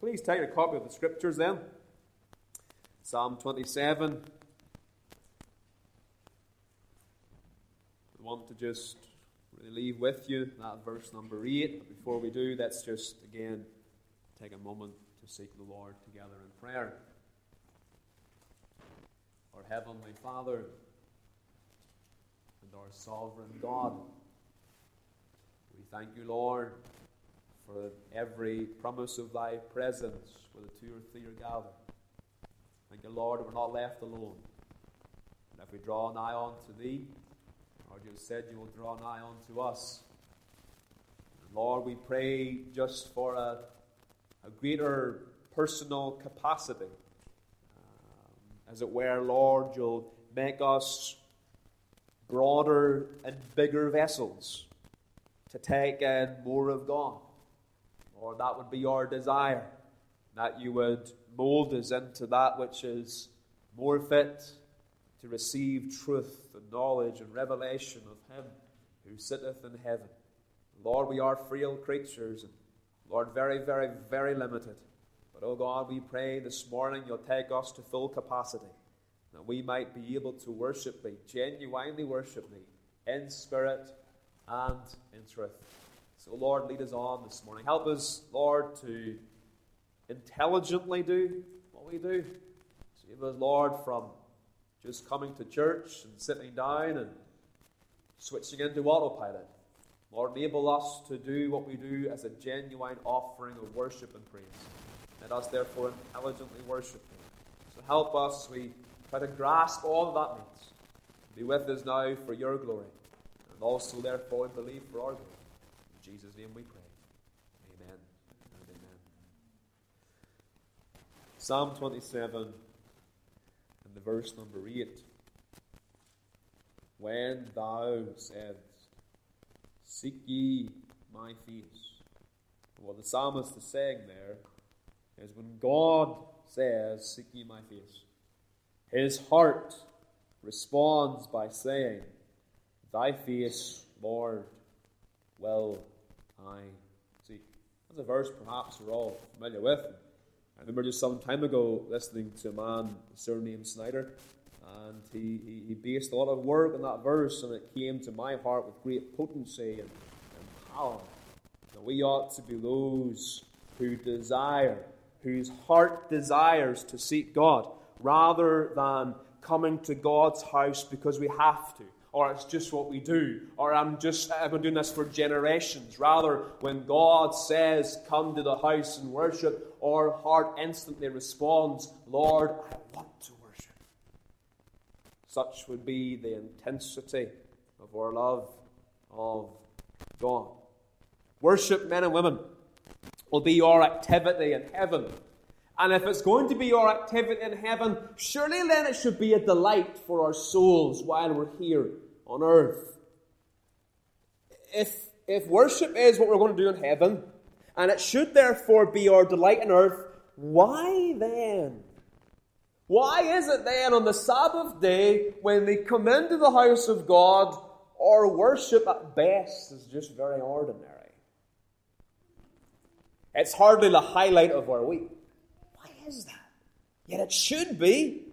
Please take a copy of the Scriptures then. Psalm 27. I want to just really leave with you that verse number 8. But before we do, let's just again take a moment to seek the Lord together in prayer. Our Heavenly Father and our Sovereign God, we thank you, Lord, for every promise of thy presence where the two or three are gathered. Thank you, Lord, that we're not left alone. And if we draw nigh unto thee, Lord, you have said you will draw nigh unto us. And Lord, we pray just for a greater personal capacity. As it were, Lord, you'll make us broader and bigger vessels to take in more of God. Lord, that would be our desire, that you would mold us into that which is more fit to receive truth and knowledge and revelation of him who sitteth in heaven. Lord, we are frail creatures, and Lord, very, very, very limited. But, oh God, we pray this morning you'll take us to full capacity, that we might be able to worship thee, genuinely worship thee, in spirit and in truth. So, Lord, lead us on this morning. Help us, Lord, to intelligently do what we do. Save us, Lord, from just coming to church and sitting down and switching into autopilot. Lord, enable us to do what we do as a genuine offering of worship and praise. Let us, therefore, intelligently worship thee. So help us, we try to grasp all that means. Be with us now for your glory, and also, therefore, believe for our glory. In Jesus' name we pray. Amen and amen. Psalm 27 and the verse number 8. When thou saidst, seek ye my face. What the psalmist is saying there is when God says, seek ye my face, his heart responds by saying, thy face, Lord, will I seek. That's a verse perhaps we're all familiar with. I remember just some time ago listening to a man surnamed Snyder, and he based a lot of work on that verse, and it came to my heart with great potency and power. That we ought to be those who desire, whose heart desires to seek God, rather than coming to God's house because we have to, or it's just what we do, or I've been doing this for generations. Rather, when God says, come to the house and worship, our heart instantly responds, Lord, I want to worship. Such would be the intensity of our love of God. Worship, men and women, will be our activity in heaven. And if it's going to be our activity in heaven, surely then it should be a delight for our souls while we're here on earth. If worship is what we're going to do in heaven, and it should therefore be our delight on earth, why then? Why is it then on the Sabbath day, when we come into the house of God, our worship at best is just very ordinary? It's hardly the highlight of our week. Why is that? Yet it should be.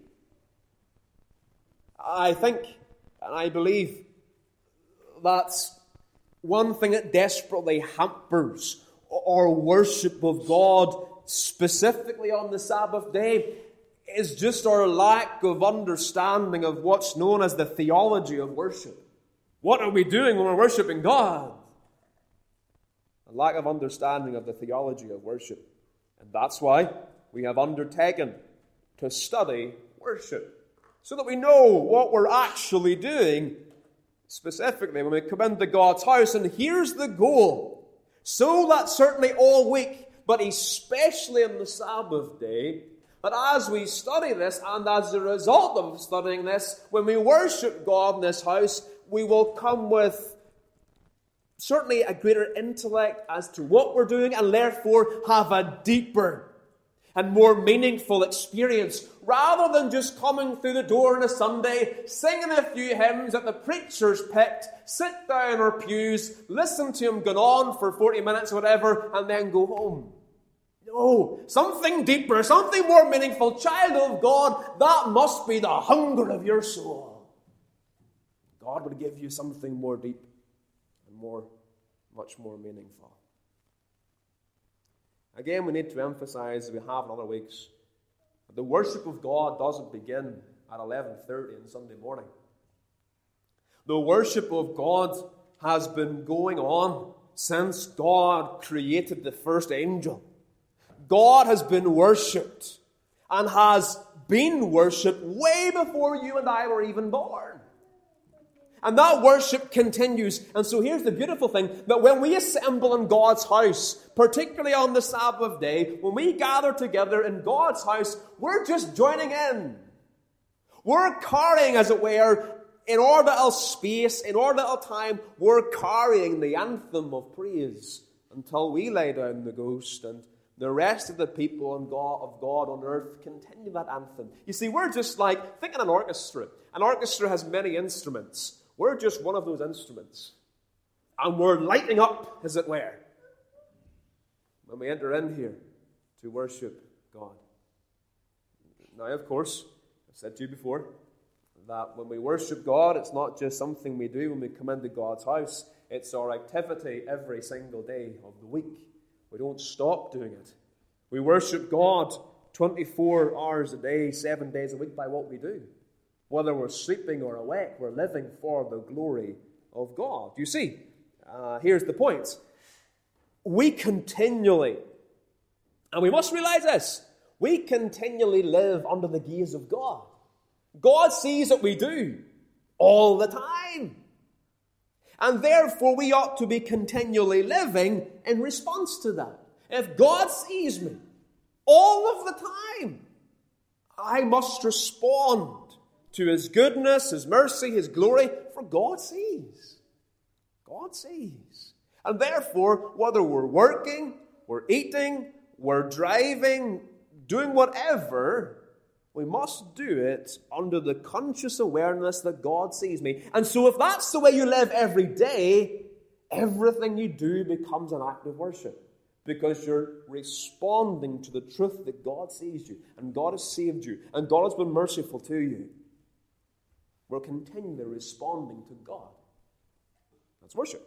I think, and I believe, that's one thing that desperately hampers our worship of God, specifically on the Sabbath day, is just our lack of understanding of what's known as the theology of worship. What are we doing when we're worshiping God? A lack of understanding of the theology of worship. And that's why we have undertaken to study worship, so that we know what we're actually doing, specifically when we come into God's house. And here's the goal. So that certainly all week, but especially on the Sabbath day, that as we study this, and as a result of studying this, when we worship God in this house, we will come with certainly a greater intellect as to what we're doing, and therefore have a deeper and more meaningful experience, rather than just coming through the door on a Sunday, singing a few hymns that the preacher's picked, sit down in our pews, listen to him go on for 40 minutes or whatever, and then go home. No, something deeper, something more meaningful. Child of God, that must be the hunger of your soul. God would give you something more deep and much more meaningful. Again, we need to emphasize, as we have in other weeks, that the worship of God doesn't begin at 11:30 on Sunday morning. The worship of God has been going on since God created the first angel. God has been worshipped and has been worshipped way before you and I were even born. And that worship continues. And so here's the beautiful thing, that when we assemble in God's house, particularly on the Sabbath day, when we gather together in God's house, we're just joining in. We're carrying, as it were, in our little space, in our little time, we're carrying the anthem of praise until we lay down the ghost and the rest of the people of God on earth continue that anthem. You see, we're just like, think of an orchestra. An orchestra has many instruments. We're just one of those instruments. And we're lighting up, as it were, when we enter in here to worship God. Now, of course, I've said to you before, that when we worship God, it's not just something we do when we come into God's house. It's our activity every single day of the week. We don't stop doing it. We worship God 24 hours a day, 7 days a week by what we do. Whether we're sleeping or awake, we're living for the glory of God. You see, here's the point. We continually, and we must realize this, we continually live under the gaze of God. God sees what we do all the time. And therefore, we ought to be continually living in response to that. If God sees me all of the time, I must respond to His goodness, His mercy, His glory, for God sees. God sees. And therefore, whether we're working, we're eating, we're driving, doing whatever, we must do it under the conscious awareness that God sees me. And so if that's the way you live every day, everything you do becomes an act of worship. Because you're responding to the truth that God sees you, and God has saved you, and God has been merciful to you. We're continually responding to God. That's worship.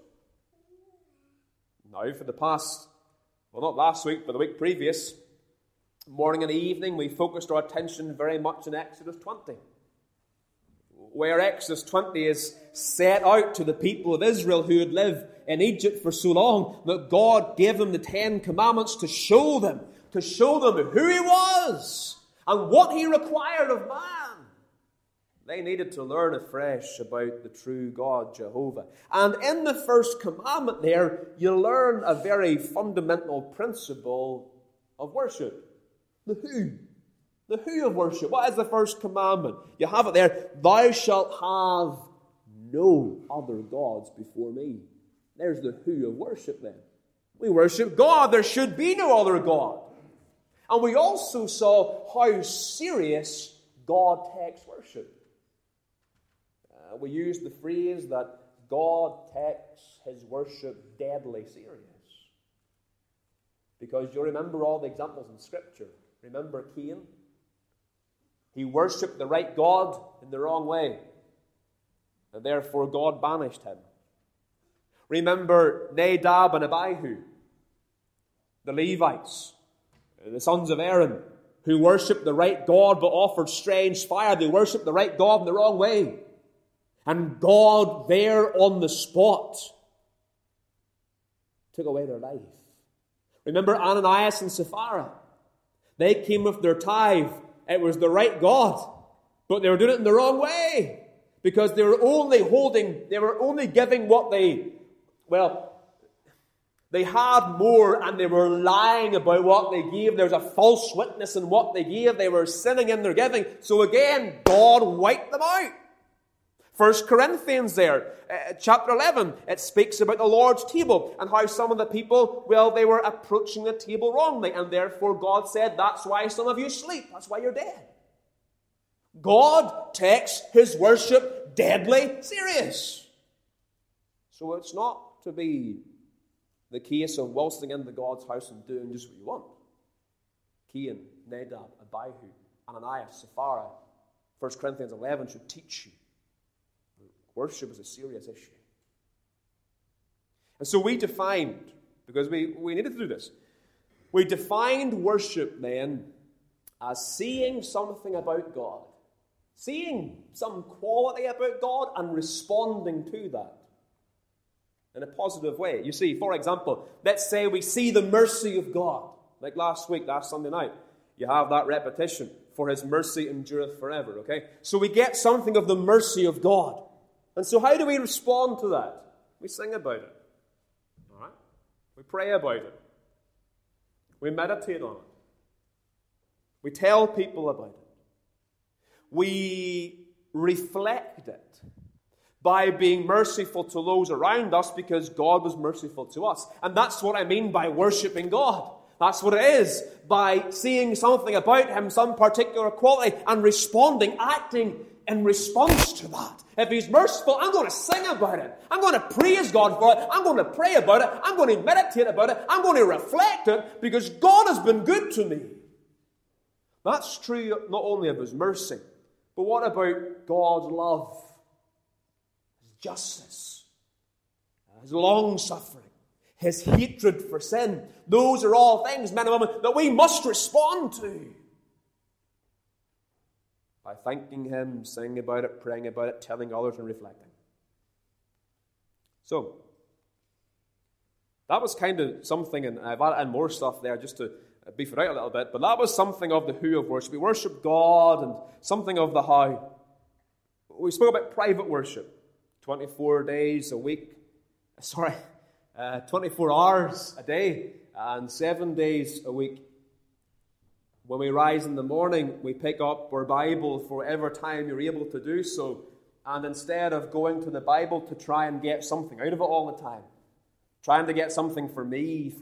Now, for the past, well, not last week, but the week previous, morning and evening, we focused our attention very much on Exodus 20, where Exodus 20 is set out to the people of Israel who had lived in Egypt for so long that God gave them the 10 Commandments to show them who He was and what He required of man. They needed to learn afresh about the true God, Jehovah. And in the first commandment there, you learn a very fundamental principle of worship. The who. The who of worship. What is the first commandment? You have it there. Thou shalt have no other gods before me. There's the who of worship then. We worship God. There should be no other God. And we also saw how serious God takes worship. We used the phrase that God takes His worship deadly serious. Because you remember all the examples in Scripture. Remember Cain? He worshipped the right God in the wrong way. And therefore God banished him. Remember Nadab and Abihu, the Levites, the sons of Aaron, who worshipped the right God but offered strange fire. They worshipped the right God in the wrong way. And God there on the spot took away their life. Remember Ananias and Sapphira? They came with their tithe. It was the right God, but they were doing it in the wrong way because they were only giving what they had more, and they were lying about what they gave. There was a false witness in what they gave. They were sinning in their giving. So again, God wiped them out. 1 Corinthians there, chapter 11, it speaks about the Lord's table and how some of the people, they were approaching the table wrongly, and therefore God said, that's why some of you sleep. That's why you're dead. God takes His worship deadly serious. So it's not to be the case of waltzing into God's house and doing just what you want. Cain, Nadab, Abihu, Ananias, Sapphira, 1 Corinthians 11 should teach you. Worship is a serious issue. And so we defined, because we needed to do this, we defined worship then as seeing something about God, seeing some quality about God and responding to that in a positive way. You see, for example, let's say we see the mercy of God. Like last Sunday night, you have that repetition, for his mercy endureth forever, okay? So we get something of the mercy of God. And so how do we respond to that? We sing about it, all right? We pray about it. We meditate on it. We tell people about it. We reflect it by being merciful to those around us because God was merciful to us. And that's what I mean by worshiping God. That's what it is, by seeing something about him, some particular quality, and responding, acting in response to that. If he's merciful, I'm going to sing about it. I'm going to praise God for it. I'm going to pray about it. I'm going to meditate about it. I'm going to reflect it because God has been good to me. That's true not only of his mercy, but what about God's love, his justice, his long-suffering, his hatred for sin? Those are all things, men and women, that we must respond to. By thanking him, singing about it, praying about it, telling others and reflecting. So, that was kind of something, and I've added more stuff there just to beef it out a little bit, but that was something of the who of worship. We worship God and something of the how. We spoke about private worship. 24 days a week, 24 hours a day and 7 days a week. When we rise in the morning, we pick up our Bible for whatever time you're able to do so. And instead of going to the Bible to try and get something out of it all the time, trying to get something for me,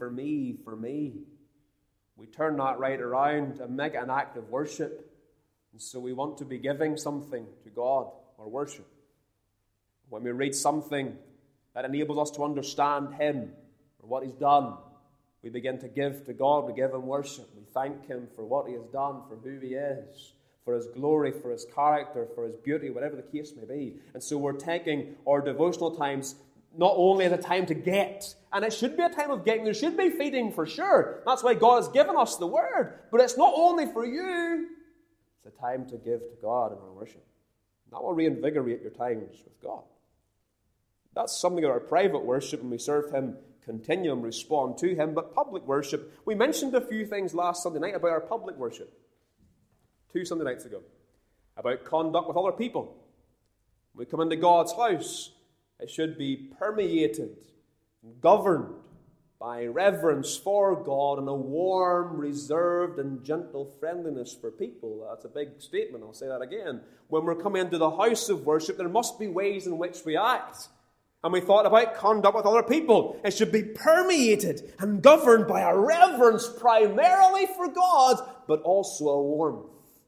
we turn that right around and make it an act of worship. And so we want to be giving something to God, or worship. When we read something that enables us to understand him or what he's done, we begin to give to God. We give him worship. We thank him for what he has done, for who he is, for his glory, for his character, for his beauty, whatever the case may be. And so we're taking our devotional times not only as a time to get, and it should be a time of getting, there should be feeding for sure. That's why God has given us the word. But it's not only for you, it's a time to give to God in our worship. That will reinvigorate your times with God. That's something of our private worship, and we serve him, continue and respond to him. But public worship, we mentioned a few things last Sunday night about our public worship. 2 Sunday nights ago. About conduct with other people. When we come into God's house, it should be permeated, governed by reverence for God and a warm, reserved, and gentle friendliness for people. That's a big statement. I'll say that again. When we're coming into the house of worship, there must be ways in which we act. And we thought about conduct with other people. It should be permeated and governed by a reverence primarily for God, but also a warmth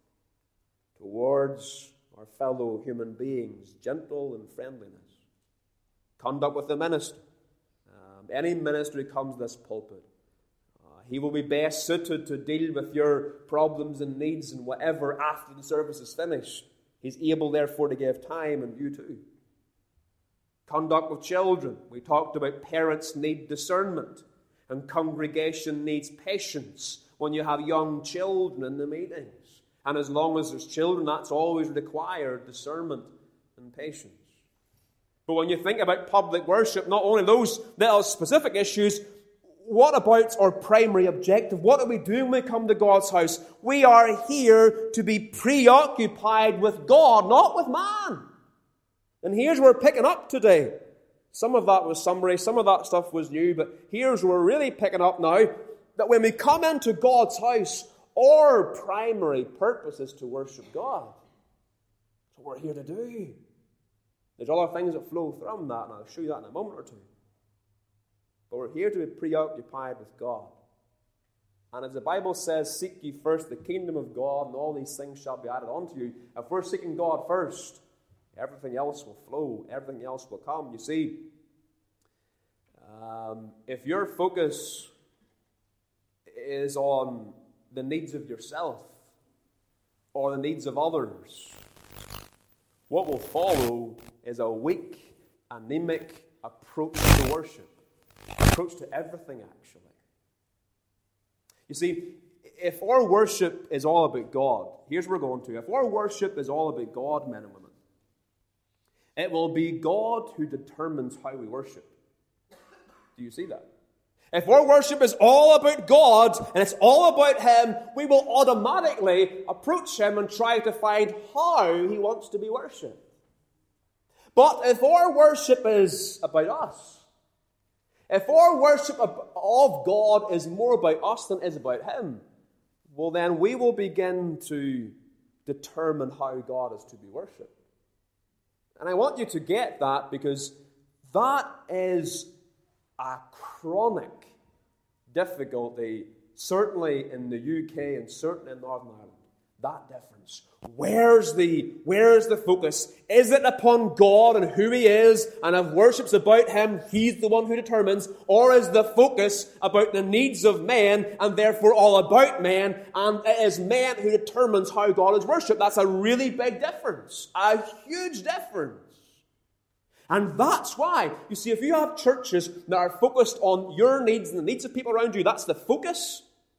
towards our fellow human beings, gentle and friendliness. Conduct with the minister. Any minister who comes to this pulpit, he will be best suited to deal with your problems and needs and whatever after the service is finished. He's able, therefore, to give time, and you too. Conduct with children. We talked about parents need discernment, and congregation needs patience when you have young children in the meetings. And as long as there's children, that's always required, discernment and patience. But when you think about public worship, not only those little specific issues, what about our primary objective? What are we doing when we come to God's house? We are here to be preoccupied with God, not with man. And here's where we're picking up today. Some of that was summary, some of that stuff was new, but here's where we're really picking up now, that when we come into God's house, our primary purpose is to worship God. That's what we're here to do. There's other things that flow from that, and I'll show you that in a moment or two. But we're here to be preoccupied with God. And as the Bible says, seek ye first the kingdom of God, and all these things shall be added unto you. If we're seeking God first, everything else will flow. Everything else will come. You see, if your focus is on the needs of yourself or the needs of others, what will follow is a weak, anemic approach to worship, approach to everything, actually. You see, if our worship is all about God, here's where we're going to. If our worship is all about God, men and women, it will be God who determines how we worship. Do you see that? If our worship is all about God and it's all about Him, we will automatically approach Him and try to find how He wants to be worshipped. But if our worship is about us, if our worship of God is more about us than it is about Him, well then we will begin to determine how God is to be worshipped. And I want you to get that, because that is a chronic difficulty, certainly in the UK and certainly in Northern Ireland. That difference. Where's the focus? Is it upon God and who He is, and if worship's about Him, He's the one who determines? Or is the focus about the needs of men, and therefore all about men, and it is man who determines how God is worshipped? That's a really big difference. A huge difference. And that's why, you see, if you have churches that are focused on your needs and the needs of people around you, that's the focus.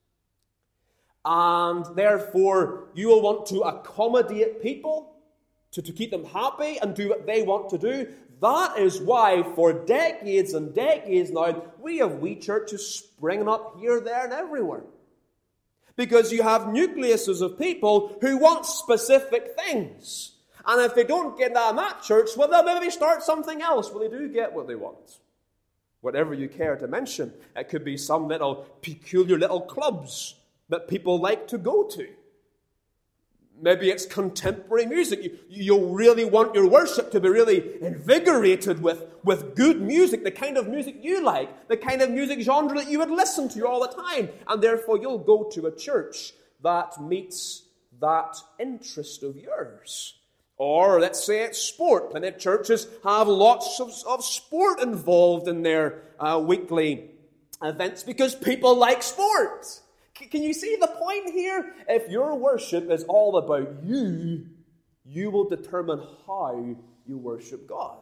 And therefore, you will want to accommodate people, to keep them happy and do what they want to do. That is why, for decades and decades now, we have wee churches springing up here, there, and everywhere. Because you have nucleuses of people who want specific things. And if they don't get that in that church, well, they'll maybe start something else. Well, they do get what they want. Whatever you care to mention. It could be some little peculiar little clubs that people like to go to. Maybe it's contemporary music. You'll really want your worship to be really invigorated with good music, the kind of music you like, the kind of music genre that you would listen to all the time. And therefore you'll go to a church that meets that interest of yours. Or let's say it's sport. Plenty of churches have lots of sport involved in their weekly events because people like sport. Can you see the point here? If your worship is all about you, you will determine how you worship God.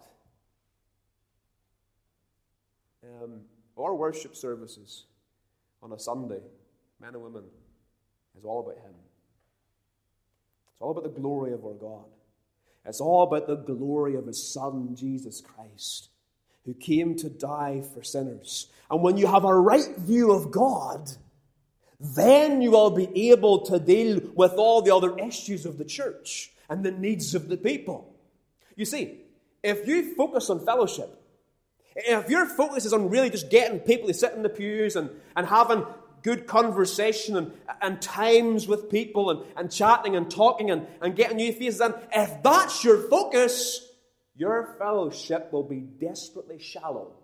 Our worship services on a Sunday, men and women, is all about Him. It's all about the glory of our God. It's all about the glory of His Son, Jesus Christ, who came to die for sinners. And when you have a right view of God, then you will be able to deal with all the other issues of the church and the needs of the people. You see, if you focus on fellowship, if your focus is on really just getting people to sit in the pews and having good conversation and times with people and chatting and talking and getting new faces in, if that's your focus, your fellowship will be desperately shallow.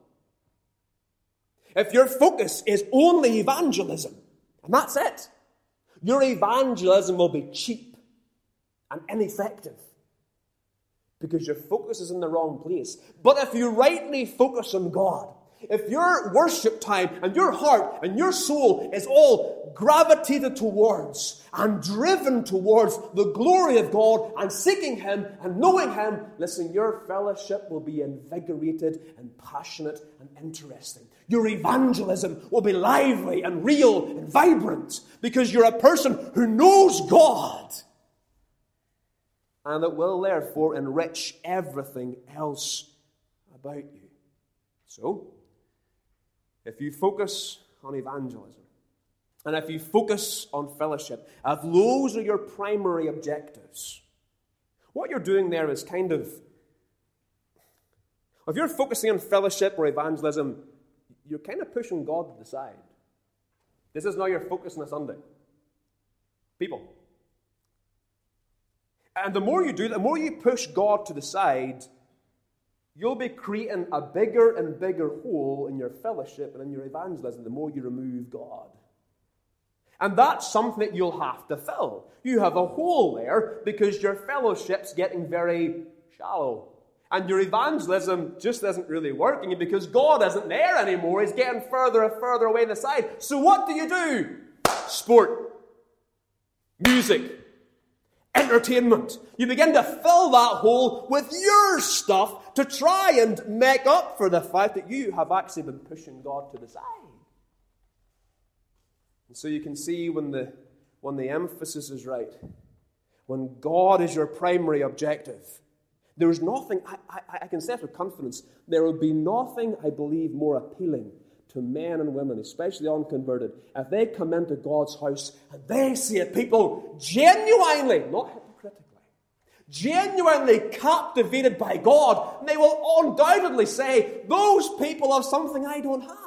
If your focus is only evangelism, and that's it, your evangelism will be cheap and ineffective because your focus is in the wrong place. But if you rightly focus on God, if your worship time and your heart and your soul is all gravitated towards and driven towards the glory of God and seeking Him and knowing Him, listen, your fellowship will be invigorated and passionate and interesting. Your evangelism will be lively and real and vibrant because you're a person who knows God. And it will therefore enrich everything else about you. So, if you focus on evangelism, and if you focus on fellowship, if those are your primary objectives, what you're doing there is kind of, if you're focusing on fellowship or evangelism, you're kind of pushing God to the side. This is now your focus on a Sunday. People. And the more you do, the more you push God to the side, you'll be creating a bigger and bigger hole in your fellowship and in your evangelism the more you remove God. And that's something that you'll have to fill. You have a hole there because your fellowship's getting very shallow. And your evangelism just isn't really working because God isn't there anymore. He's getting further and further away the side. So what do? Sport. music, entertainment. You begin to fill that hole with your stuff to try and make up for the fact that you have actually been pushing God to the side. And so you can see when the emphasis is right, when God is your primary objective, there's nothing, I can say with confidence, there will be nothing, I believe, more appealing to men and women, especially unconverted, if they come into God's house and they see people genuinely, not hypocritically, genuinely captivated by God, they will undoubtedly say, those people have something I don't have.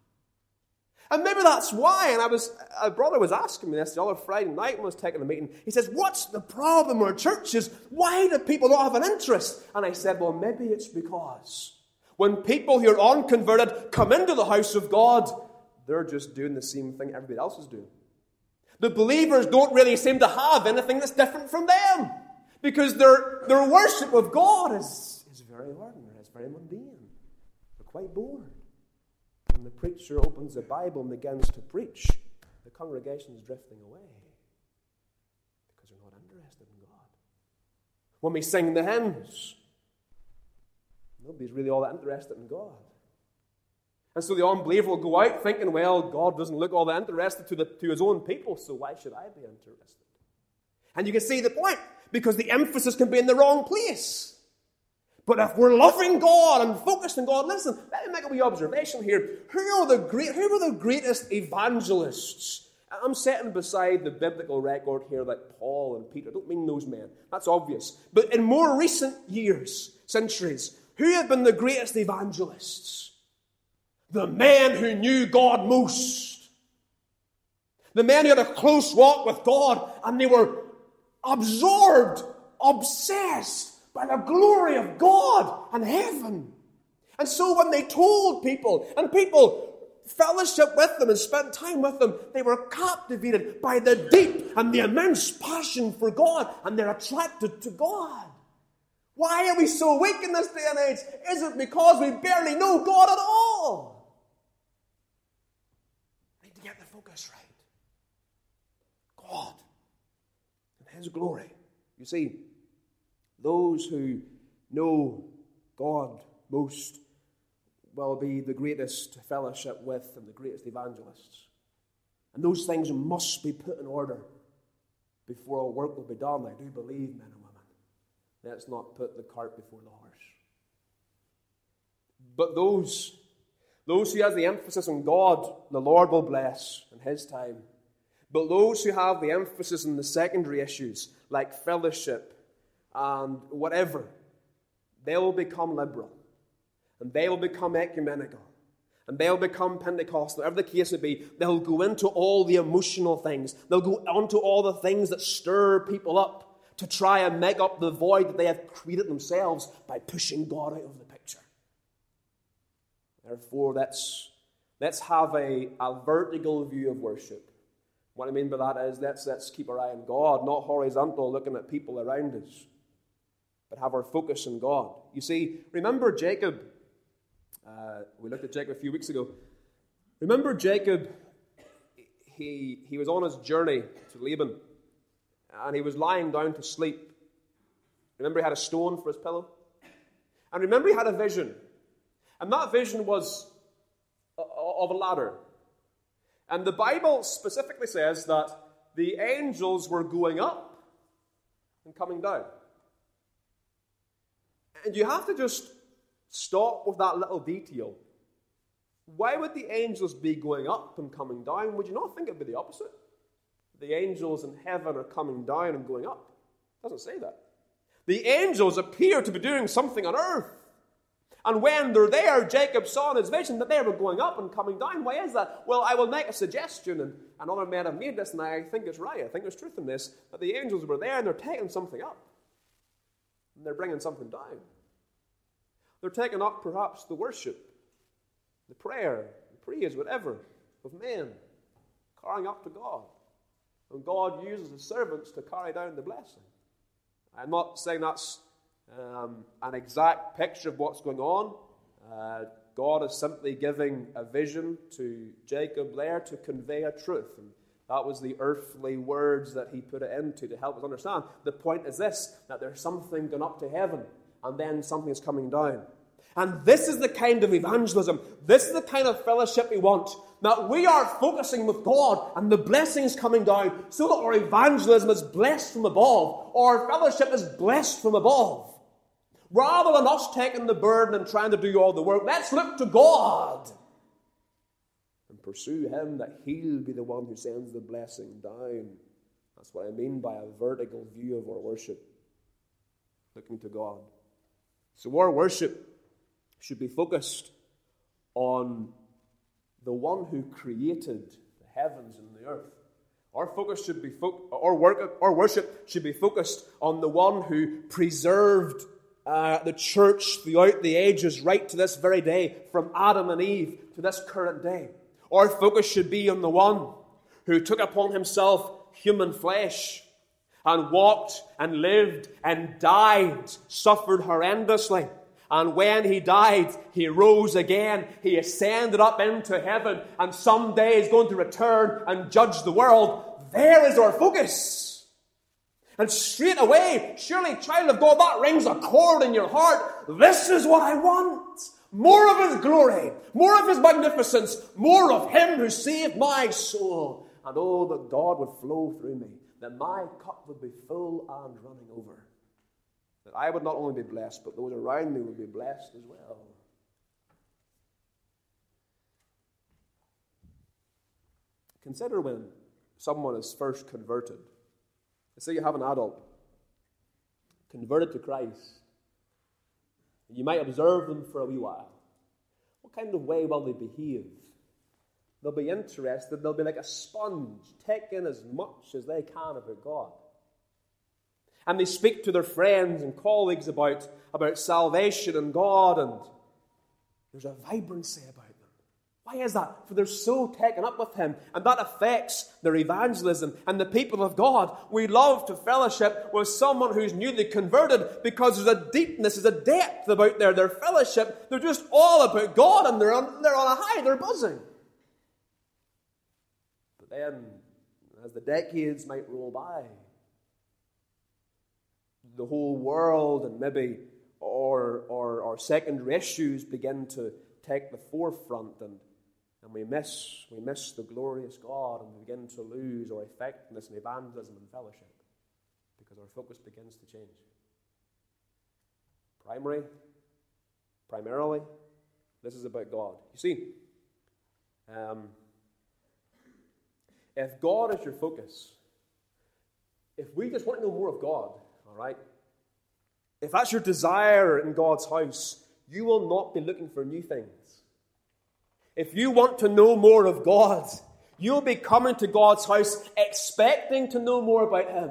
And maybe that's why, and a brother was asking me this the other Friday night when I was taking a meeting. He says, what's the problem with our churches? Why do people not have an interest? And I said, well, maybe it's because when people who are unconverted come into the house of God, they're just doing the same thing everybody else is doing. The believers don't really seem to have anything that's different from them, because their worship of God is very ordinary, it's very mundane. They're quite bored. When the preacher opens the Bible and begins to preach, the congregation is drifting away because they're not interested in God. When we sing the hymns, nobody's really all that interested in God. And so the unbeliever will go out thinking, well, God doesn't look all that interested to his own people, so why should I be interested? And you can see the point, because the emphasis can be in the wrong place. But if we're loving God and focused on God, listen, let me make a wee observation here. Who were the greatest evangelists? I'm setting beside the biblical record here like Paul and Peter. I don't mean those men. That's obvious. But in more recent years, centuries, who have been the greatest evangelists? The men who knew God most. The men who had a close walk with God, and they were absorbed, obsessed by the glory of God and heaven. And so when they told people, and people fellowship with them and spent time with them, they were captivated by the deep and the immense passion for God, and they're attracted to God. Why are we so weak in this day and age? Is it because we barely know God at all? We need to get the focus right. God and His glory. You see, those who know God most will be the greatest to fellowship with and the greatest evangelists. And those things must be put in order before our work will be done. I do believe, men and women. Let's not put the cart before the horse. But those who have the emphasis on God, the Lord will bless in His time. But those who have the emphasis on the secondary issues, like fellowship and whatever, they will become liberal. And they will become ecumenical. And they'll become Pentecostal. Whatever the case may be, they'll go into all the emotional things. They'll go onto all the things that stir people up to try and make up the void that they have created themselves by pushing God out of the picture. Therefore, let's have a vertical view of worship. What I mean by that is let's keep our eye on God, not horizontal, looking at people around us, but have our focus on God. You see, remember Jacob. We looked at Jacob a few weeks ago. Remember Jacob, he was on his journey to Laban, and he was lying down to sleep. Remember he had a stone for his pillow? And remember he had a vision. And that vision was of a ladder. And the Bible specifically says that the angels were going up and coming down. And you have to just stop with that little detail. Why would the angels be going up and coming down? Would you not think it would be the opposite? The angels in heaven are coming down and going up. It doesn't say that. The angels appear to be doing something on earth. And when they're there, Jacob saw in his vision that they were going up and coming down. Why is that? Well, I will make a suggestion, and other men have made this, and I think it's right. I think there's truth in this, that the angels were there and they're taking something up. And they're bringing something down. They're taking up perhaps the worship, the prayer, the praise, whatever, of men, carrying up to God. And God uses His servants to carry down the blessing. I'm not saying that's an exact picture of what's going on. God is simply giving a vision to Jacob there to convey a truth. And That was the earthly words that he put it into to help us understand. The point is this, that there's something going up to heaven, and then something is coming down. And this is the kind of evangelism, this is the kind of fellowship we want, that we are focusing with God and the blessings coming down so that our evangelism is blessed from above, or our fellowship is blessed from above. Rather than us taking the burden and trying to do all the work, let's look to God and pursue Him, that He'll be the one who sends the blessing down. That's what I mean by a vertical view of our worship, looking to God. So our worship should be focused on the one who created the heavens and the earth. Our focus should be our worship should be focused on the one who preserved the church throughout the ages, right to this very day, from Adam and Eve to this current day. Our focus should be on the one who took upon himself human flesh and walked and lived and died, suffered horrendously. And when he died, he rose again. He ascended up into heaven, and someday is going to return and judge the world. There is our focus. And straight away, surely, child of God, that rings a chord in your heart. This is what I want. More of His glory, more of His magnificence, more of Him who saved my soul. And oh, that God would flow through me, that my cup would be full and running over. That I would not only be blessed, but those around me would be blessed as well. Consider when someone is first converted. Let's say you have an adult converted to Christ. You might observe them for a wee while. What kind of way will they behave? They'll be interested. They'll be like a sponge, take in as much as they can about God. And they speak to their friends and colleagues about salvation and God, and there's a vibrancy about them. Why is that? For they're so taken up with Him, and that affects their evangelism. And the people of God, we love to fellowship with someone who's newly converted, because there's a deepness, there's a depth about their fellowship. They're just all about God, and they're on a high, they're buzzing. But then, as the decades might roll by, the whole world and maybe our secondary issues begin to take the forefront, and we miss the glorious God, and we begin to lose our effectiveness in evangelism and fellowship because our focus begins to change. Primarily, this is about God. You see, if God is your focus, if we just want to know more of God, all right, if that's your desire in God's house, you will not be looking for new things. If you want to know more of God, you'll be coming to God's house expecting to know more about Him.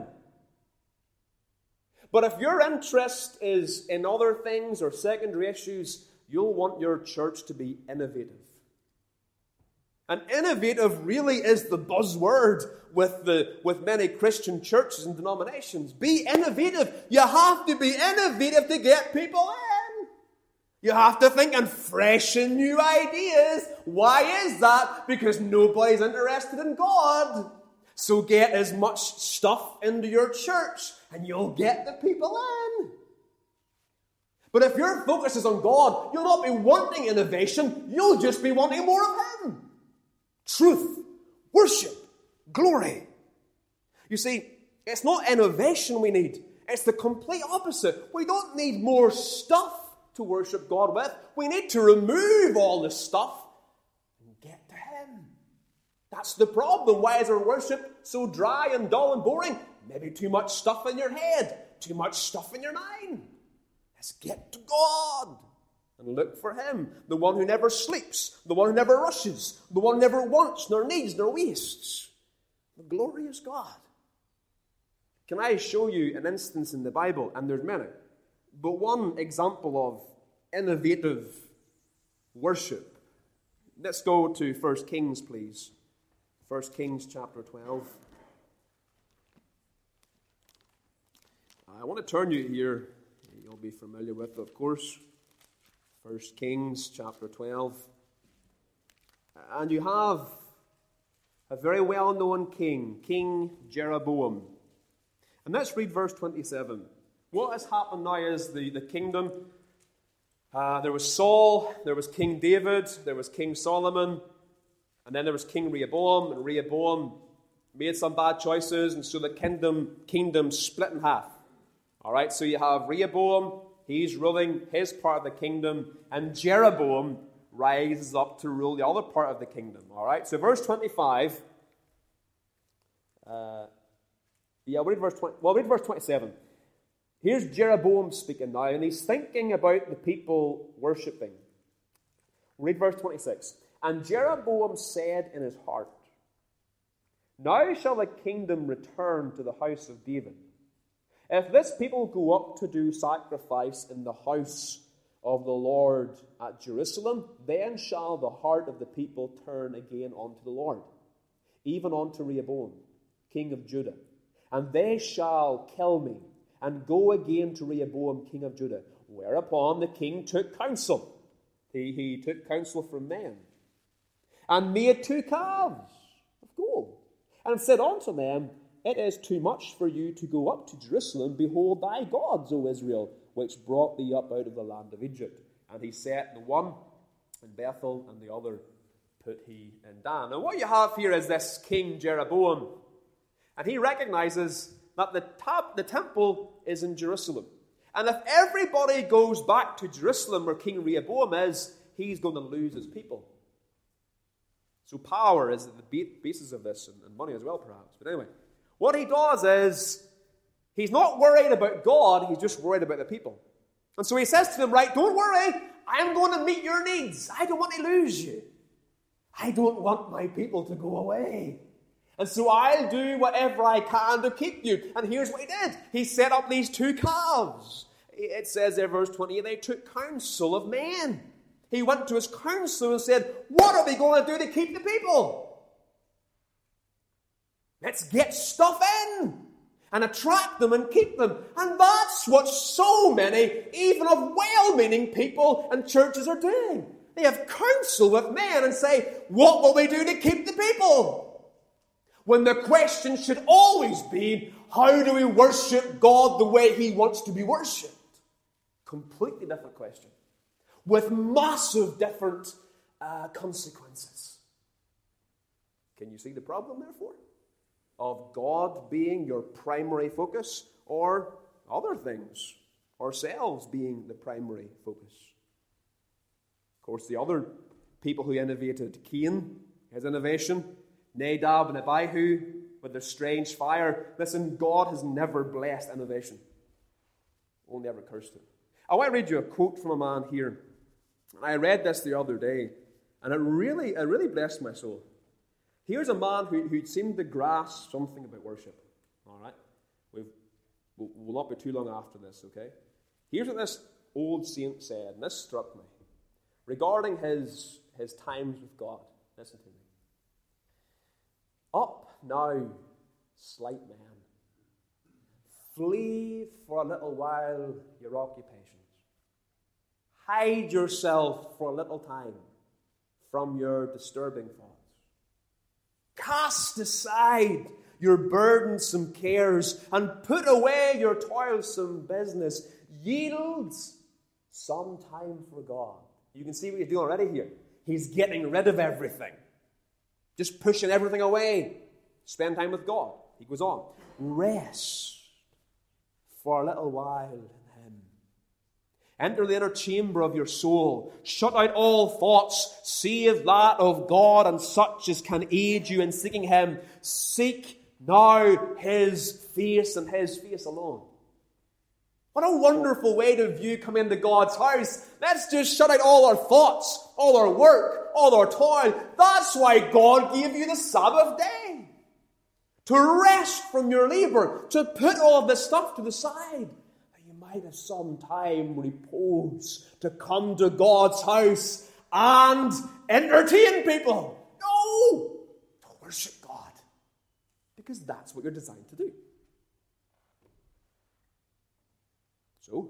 But if your interest is in other things or secondary issues, you'll want your church to be innovative. And innovative really is the buzzword with many Christian churches and denominations. Be innovative. You have to be innovative to get people in. You have to think in fresh and new ideas. Why is that? Because nobody's interested in God. So get as much stuff into your church and you'll get the people in. But if your focus is on God, you'll not be wanting innovation. You'll just be wanting more of Him. Truth, worship, glory. You see, it's not innovation we need. It's the complete opposite. We don't need more stuff to worship God with. We need to remove all this stuff and get to Him. That's the problem. Why is our worship so dry and dull and boring? Maybe too much stuff in your head, too much stuff in your mind. Let's get to God and look for Him, the one who never sleeps, the one who never rushes, the one who never wants, nor needs, nor wastes. The glorious God. Can I show you an instance in the Bible? And there's many. But one example of innovative worship. Let's go to 1 Kings, please. 1 Kings chapter 12. I want to turn you here. You'll be familiar with, of course. 1 Kings chapter 12. And you have A very well-known king, King Jeroboam. And let's read verse 27. What has happened now is the kingdom. There was Saul, there was King David, there was King Solomon, and then there was King Rehoboam. And Rehoboam made some bad choices, and so the kingdom split in half. All right, so you have Rehoboam, he's ruling his part of the kingdom, and Jeroboam rises up to rule the other part of the kingdom. All right, so verse 25. We'll read verse 27. Here's Jeroboam speaking now, and he's thinking about the people worshipping. Read verse 26. And Jeroboam said in his heart, now shall the kingdom return to the house of David. If this people go up to do sacrifice in the house of the Lord at Jerusalem, then shall the heart of the people turn again unto the Lord, even unto Rehoboam, king of Judah. And they shall kill me, and go again to Rehoboam, king of Judah. Whereupon the king took counsel. He took counsel from men, and made 2 calves of gold, and said unto them, it is too much for you to go up to Jerusalem. Behold thy gods, O Israel, which brought thee up out of the land of Egypt. And he set the one in Bethel, and the other put he in Dan. And what you have here is this King Jeroboam. And he recognizes that the temple is in Jerusalem. And if everybody goes back to Jerusalem where King Rehoboam is, he's going to lose his people. So power is the basis of this, and money as well, perhaps. But anyway, what he does is, he's not worried about God, he's just worried about the people. And so he says to them, right, don't worry, I'm going to meet your needs. I don't want to lose you. I don't want my people to go away. And so I'll do whatever I can to keep you. And here's what he did. He set up these 2 calves. It says there, verse 20, they took counsel of men. He went to his council and said, what are we going to do to keep the people? Let's get stuff in and attract them and keep them. And that's what so many, even of well-meaning people and churches are doing. They have counsel with men and say, what will we do to keep the people? When the question should always be, how do we worship God the way He wants to be worshipped? Completely different question, with massive different consequences. Can you see the problem, therefore, of God being your primary focus, or other things, ourselves being the primary focus? Of course, the other people who innovated, Cain, his innovation, Nadab and Abihu with their strange fire. Listen, God has never blessed innovation. Only ever cursed it. I want to read you a quote from a man here. I read this the other day, and it really blessed my soul. Here's a man who seemed to grasp something about worship. All right? We'll not be too long after this, okay? Here's what this old saint said, and this struck me, regarding his times with God. Listen to me. Up now, slight man. Flee for a little while your occupations. Hide yourself for a little time from your disturbing thoughts. Cast aside your burdensome cares and put away your toilsome business. Yield some time for God. You can see what he's doing already here. He's getting rid of everything. Just pushing everything away. Spend time with God. He goes on. Rest for a little while in Him. Enter the inner chamber of your soul. Shut out all thoughts, save that of God and such as can aid you in seeking Him. Seek now His face and His face alone. What a wonderful way to view coming into God's house. Let's just shut out all our thoughts, all our work, all our toil. That's why God gave you the Sabbath day. To rest from your labor, to put all of this stuff to the side. That you might have some time, repose, to come to God's house and entertain people. No! To worship God. Because that's what you're designed to do. So,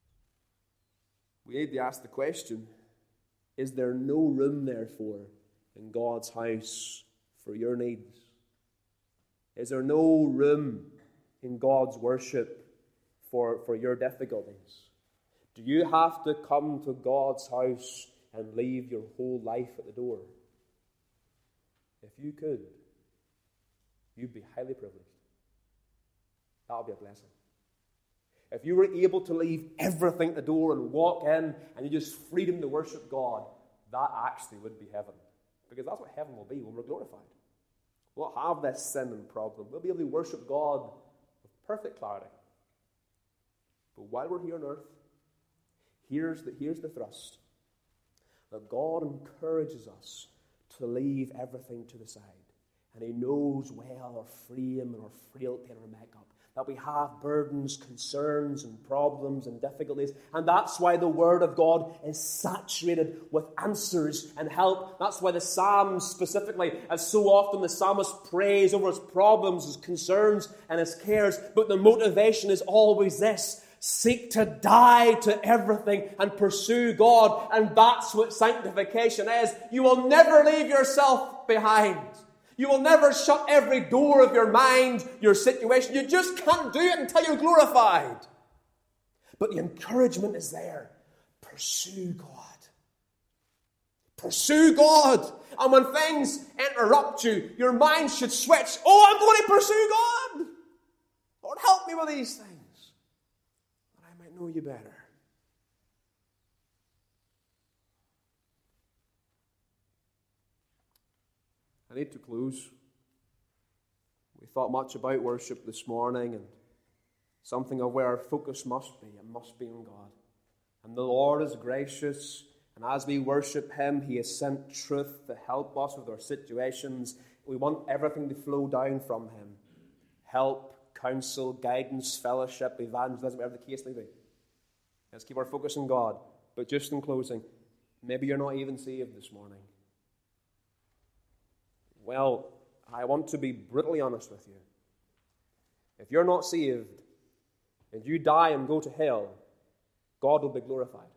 we need to ask the question, is there no room, therefore, in God's house for your needs? Is there no room in God's worship for your difficulties? Do you have to come to God's house and leave your whole life at the door? If you could, you'd be highly privileged. That would be a blessing. If you were able to leave everything at the door and walk in and you just freedom to worship God, that actually would be heaven. Because that's what heaven will be when we're glorified. We'll not have this sin and problem. We'll be able to worship God with perfect clarity. But while we're here on earth, here's the thrust. That God encourages us to leave everything to the side. And He knows well our frame and our frailty and our makeup. That we have burdens, concerns, and problems and difficulties. And that's why the Word of God is saturated with answers and help. That's why the Psalms specifically, as so often the psalmist prays over his problems, his concerns, and his cares. But the motivation is always this: seek to die to everything and pursue God. And that's what sanctification is. You will never leave yourself behind. You will never shut every door of your mind, your situation. You just can't do it until you're glorified. But the encouragement is there. Pursue God. Pursue God. And when things interrupt you, your mind should switch. Oh, I'm going to pursue God. Lord, help me with these things, that I might know you better. I need to close. We thought much about worship this morning and something of where our focus must be. It must be on God. And the Lord is gracious, and as we worship Him, He has sent truth to help us with our situations. We want everything to flow down from Him. Help, counsel, guidance, fellowship, evangelism, whatever the case may be. Let's keep our focus on God. But just in closing, maybe you're not even saved this morning. Well, I want to be brutally honest with you. If you're not saved and you die and go to hell, God will be glorified.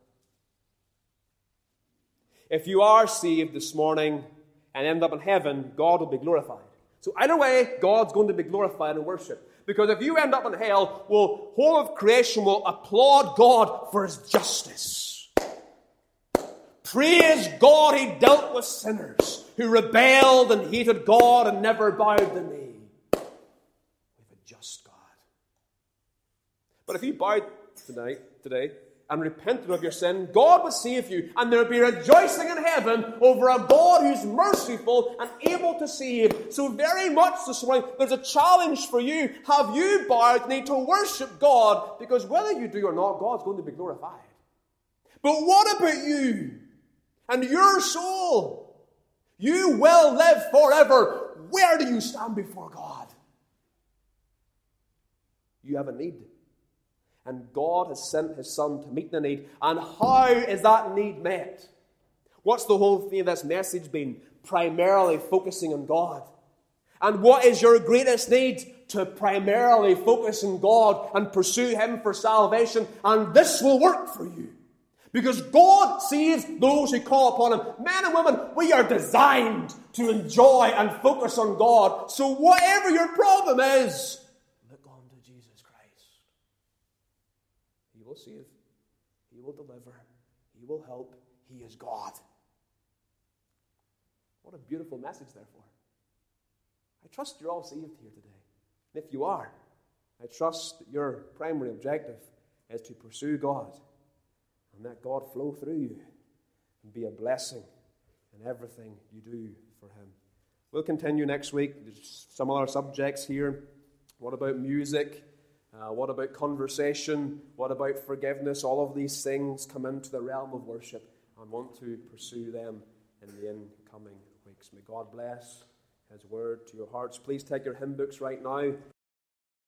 If you are saved this morning and end up in heaven, God will be glorified. So either way, God's going to be glorified in worship. Because if you end up in hell, whole of creation will applaud God for His justice. Praise God, He dealt with sinners who rebelled and hated God and never bowed the knee. We have a just God. But if you bowed today and repented of your sin, God would save you, and there would be rejoicing in heaven over a God who's merciful and able to save. So very much this morning, there's a challenge for you. Have you bowed and need to worship God? Because whether you do or not, God's going to be glorified. But what about you and your soul? You will live forever. Where do you stand before God? You have a need. And God has sent His Son to meet the need. And how is that need met? What's the whole thing of this message been? Primarily focusing on God. And what is your greatest need? To primarily focus on God and pursue Him for salvation. And this will work for you. Because God saves those who call upon Him. Men and women, we are designed to enjoy and focus on God. So whatever your problem is, look on to Jesus Christ. He will save. He will deliver. He will help. He is God. What a beautiful message, therefore. I trust you're all saved here today. And if you are, I trust that your primary objective is to pursue God. And let God flow through you and be a blessing in everything you do for Him. We'll continue next week. There's some other subjects here. What about music? What about conversation? What about forgiveness? All of these things come into the realm of worship and want to pursue them in the incoming weeks. May God bless His word to your hearts. Please take your hymn books right now.